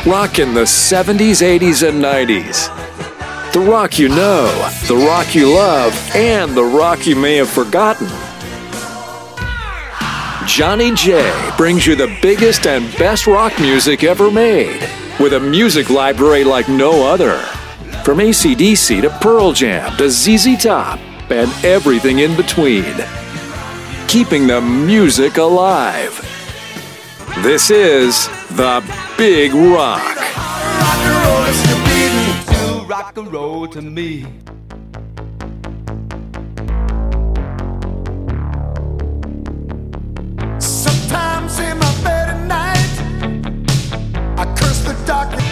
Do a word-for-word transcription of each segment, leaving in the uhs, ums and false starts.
Rockin' the seventies, eighties, and nineties. The rock you know, the rock you love, and the rock you may have forgotten. Johnny J brings you the biggest and best rock music ever made, with a music library like no other. From A C D C to Pearl Jam to Z Z Top and everything in between. Keeping the music alive. This is The Big Rock. Rock and roll to me. Sometimes in my bed at night, I curse the darkness.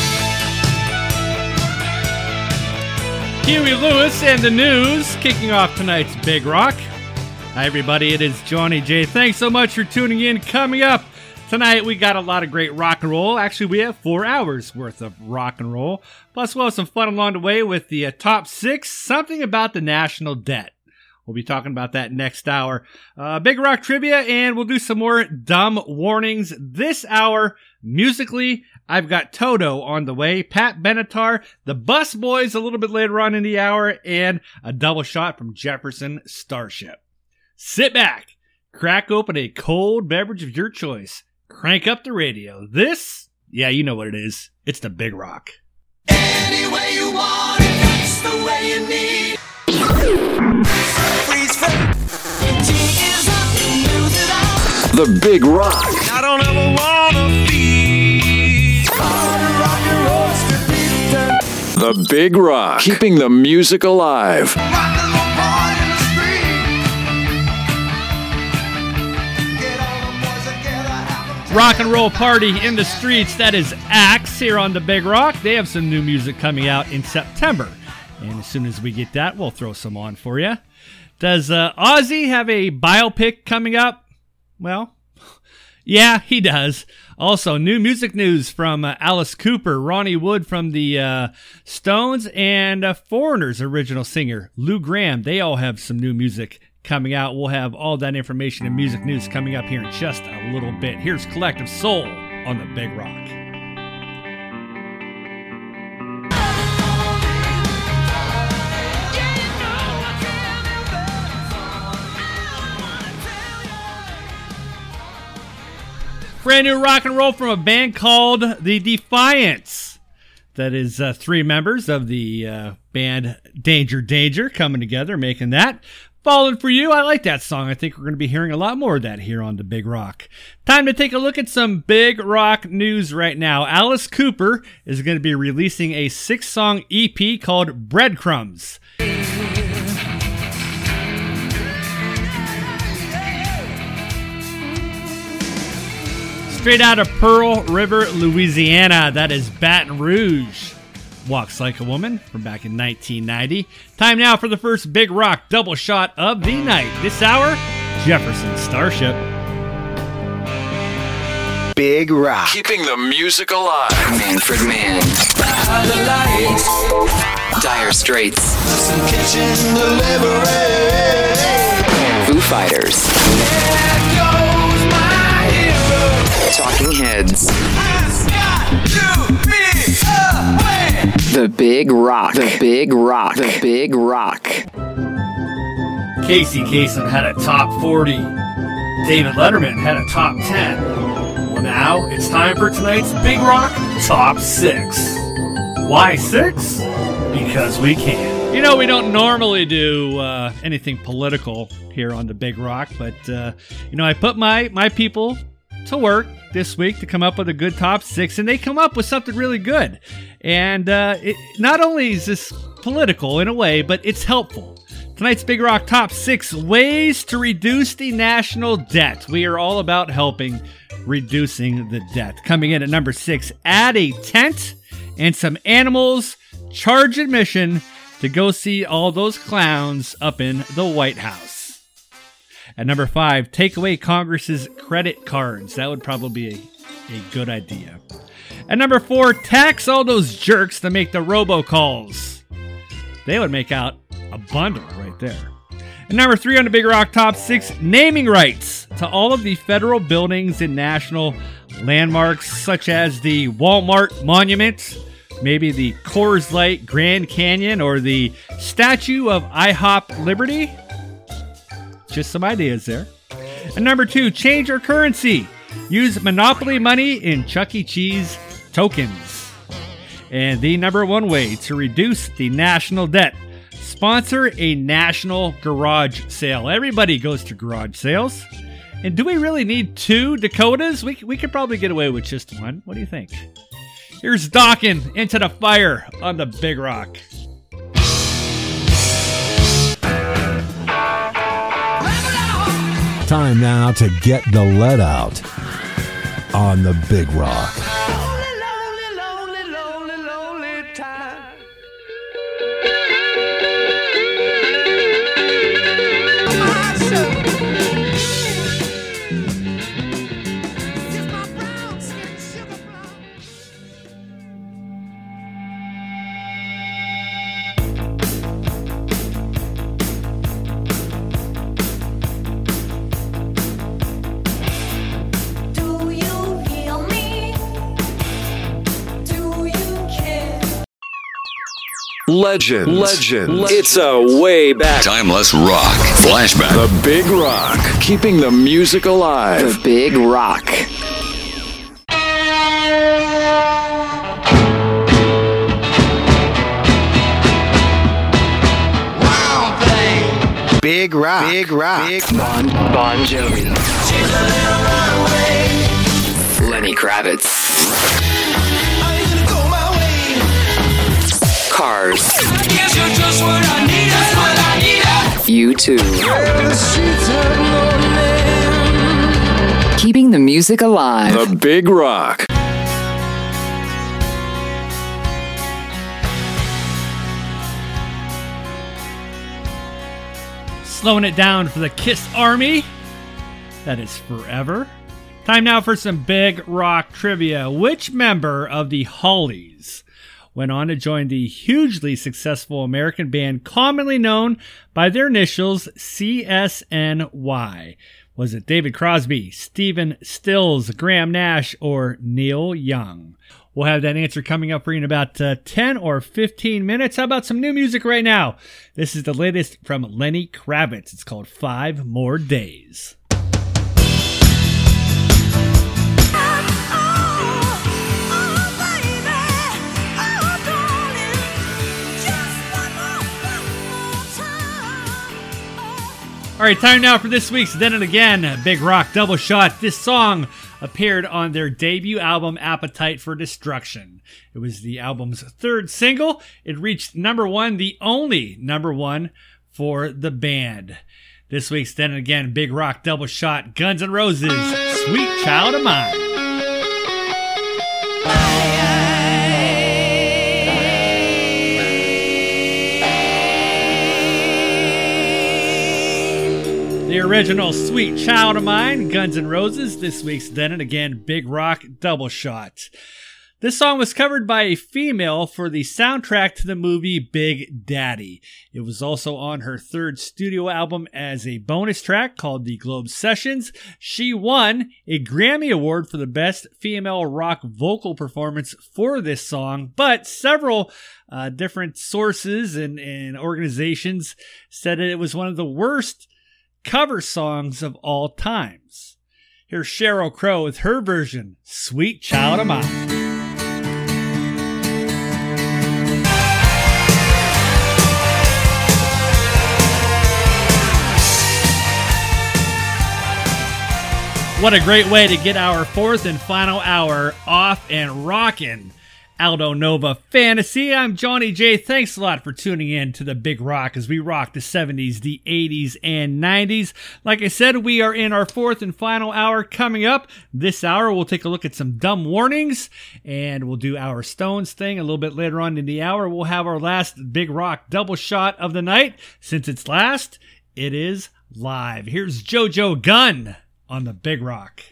Huey Lewis and the News kicking off tonight's Big Rock. Hi everybody, it is Johnny J. Thanks so much for tuning in. Coming up tonight, we got a lot of great rock and roll. Actually, we have four hours worth of rock and roll. Plus, we'll have some fun along the way with the uh, top six, something about the national debt. We'll be talking about that next hour. Uh, Big Rock trivia, and we'll do some more dumb warnings this hour. Musically, I've got Toto on the way, Pat Benatar, the Bus Boys a little bit later on in the hour, and a double shot from Jefferson Starship. Sit back, crack open a cold beverage of your choice, crank up the radio. This, yeah, you know what it is. It's the Big Rock. Any way you want it, that's the way you need. Freeze frame. Is up, lose it all. The Big Rock. I don't ever wanna be. Rock and roll to be The Big Rock. Keeping the music alive. rock and roll party in the street. Get all the boys together, have them Rock and roll party in the streets. That is Axe here on the Big Rock. They have some new music coming out in September. And as soon as we get that, we'll throw some on for you. Does uh, Ozzy have a biopic coming up? Well, yeah, he does. Also, new music news from uh, Alice Cooper, Ronnie Wood from the uh, Stones, and uh, Foreigner's original singer, Lou Gramm. They all have some new music coming out. We'll have all that information and music news coming up here in just a little bit. Here's Collective Soul on the Big Rock. Brand new rock and roll from a band called The Defiance. That is uh, three members of the uh, band Danger Danger coming together, making that. Falling for You, I like that song. I think we're going to be hearing a lot more of that here on The Big Rock. Time to take a look at some Big Rock news right now. Alice Cooper is going to be releasing a six-song E P called Breadcrumbs. Straight out of Pearl River, Louisiana, that is Baton Rouge. Walks Like a Woman from back in nineteen ninety. Time now for the first Big Rock double shot of the night. This hour, Jefferson Starship. Big Rock. Keeping the music alive. Manfred Mann. Dire Straits. kitchen delivery. Foo Fighters. There goes my hero. Talking Heads. Has got to be away. The Big Rock. The Big Rock. The Big Rock. Casey Kasem had a top forty. David Letterman had a top ten. Well, now it's time for tonight's Big Rock Top six. Why six? Because we can. You know, we don't normally do uh, anything political here on the Big Rock, but, uh, you know, I put my, my people to work this week to come up with a good top six, and they come up with something really good. And uh, it, not only is this political in a way, but it's helpful. Tonight's Big Rock Top six Ways to Reduce the National Debt. We are all about helping reducing the debt. Coming in at number six, add a tent and some animals, charge admission to go see all those clowns up in the White House. At number five, take away Congress's credit cards. That would probably be a, a good idea. At number four, tax all those jerks that make the robocalls. They would make out a bundle right there. And number three on the Big Rock Top six, naming rights to all of the federal buildings and national Landmarks such as the Walmart Monument, maybe the Coors Light Grand Canyon, or the statue of IHOP Liberty. Just some ideas there. And number two, change your currency. Use Monopoly money in Chuck E. Cheese tokens. And the number one way to reduce the national debt, sponsor a national garage sale. Everybody goes to garage sales. And do we really need two Dakotas? We, we could probably get away with just one. What do you think? Here's Dawkins, Into the Fire on the Big Rock. Time now to get the lead out on the Big Rock. Lonely, lonely, lonely, lonely time. My soul. It's my brown skin, sugar brown. Do you hear me? Do you care? Legend. Legend. It's a way back. Timeless rock. Flashback. The Big Rock. Keeping the music alive. The Big Rock. Big rock. Big rock. Big Bon, bon Jovi. Lenny Kravitz. Cars. U two. Keeping the music alive. The Big Rock. Slowing it down for the Kiss Army. That is forever. Time now for some Big Rock trivia. Which member of the Hollies went on to join the hugely successful American band commonly known by their initials C S N Y? Was it David Crosby, Stephen Stills, Graham Nash, or Neil Young? We'll have that answer coming up for you in about uh, ten or fifteen minutes. How about some new music right now? This is the latest from Lenny Kravitz. It's called Five More Days. All right, time now for this week's Then and Again Big Rock Double Shot. This song appeared on their debut album, Appetite for Destruction. It was the album's third single. It reached number one, the only number one for the band. This week's Then and Again Big Rock Double Shot, Guns N' Roses, Sweet Child of Mine. The original Sweet Child of Mine, Guns N' Roses, this week's Then and Again Big Rock Double Shot. This song was covered by a female for the soundtrack to the movie Big Daddy. It was also on her third studio album as a bonus track called The Globe Sessions. She won a Grammy Award for the Best Female Rock Vocal Performance for this song, but several uh, different sources and, and organizations said that it was one of the worst cover songs of all times. Here's Sheryl Crow with her version, Sweet Child of Mine. What a great way to get our fourth and final hour off and rockin'. Aldo Nova Fantasy. I'm Johnny J. Thanks a lot for tuning in to the Big Rock as we rock the seventies, the eighties, and nineties. Like I said, we are in our fourth and final hour coming up. This hour, we'll take a look at some dumb warnings, and we'll do our Stones thing a little bit later on in the hour. We'll have our last Big Rock double shot of the night. Since it's last, it is live. Here's JoJo Gunn on the Big Rock.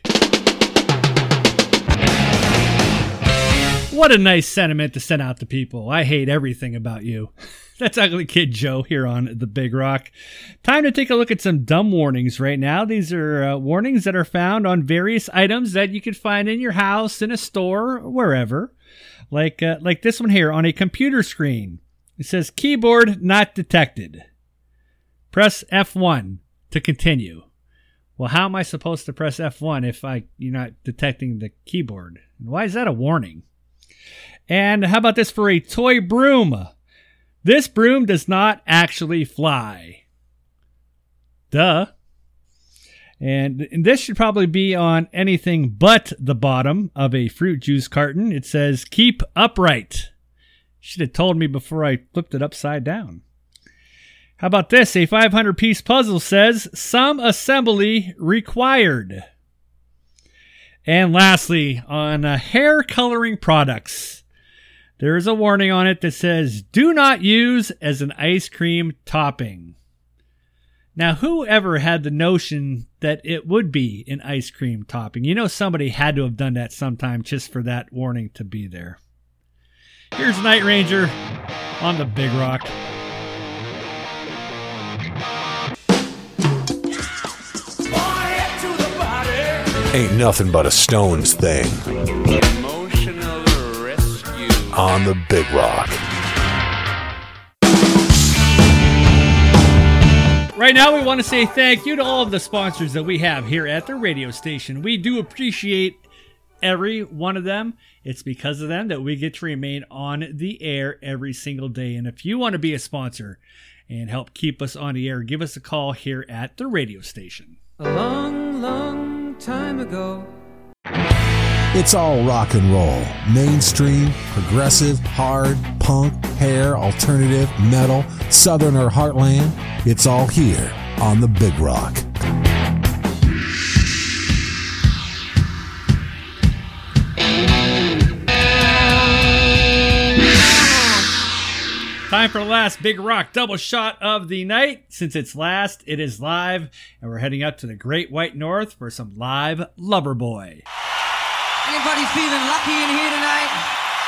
What a nice sentiment to send out to people. I hate everything about you. That's Ugly Kid Joe here on The Big Rock. Time to take a look at some dumb warnings right now. These are uh, warnings that are found on various items that you can find in your house, in a store, wherever. Like, uh, like this one here on a computer screen. It says, keyboard not detected. Press F one to continue. Well, how am I supposed to press F one if I, you're not detecting the keyboard? Why is that a warning? And how about this for a toy broom? This broom does not actually fly. Duh. And, and this should probably be on anything but the bottom of a fruit juice carton. It says, keep upright. Should have told me before I flipped it upside down. How about this? A five hundred piece puzzle says, some assembly required. And lastly, on uh, hair coloring products, there is a warning on it that says, do not use as an ice cream topping. Now, whoever had the notion that it would be an ice cream topping? You know, somebody had to have done that sometime just for that warning to be there. Here's Night Ranger on the Big Rock. Ain't nothing but a Stones thing. Emotional rescue. On the Big Rock. Right now, we want to say thank you to all of the sponsors that we have here at the radio station. We do appreciate every one of them. It's because of them that we get to remain on the air every single day. And if you want to be a sponsor and help keep us on the air, give us a call here at the radio station. A long, long time ago. It's all rock and roll. Mainstream, progressive, hard, punk, hair, alternative, metal, southern or heartland. It's all here on the Big Rock. Time for the last Big Rock double shot of the night. Since it's last, it is live, and we're heading up to the Great White North for some live Loverboy. Anybody feeling lucky in here tonight?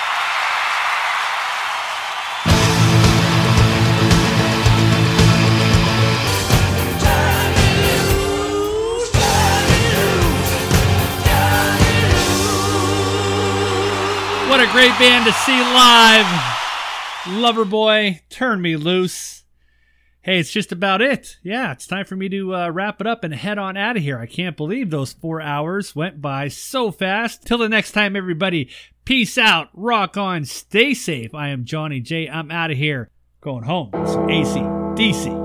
What a great band to see live. Loverboy, Turn Me Loose. Hey, it's just about it. Yeah, it's time for me to uh, wrap it up and head on out of here. I can't believe those four hours went by so fast. Till the next time, everybody, peace out, rock on, stay safe. I am Johnny J. I'm out of here. Going home. It's A C D C.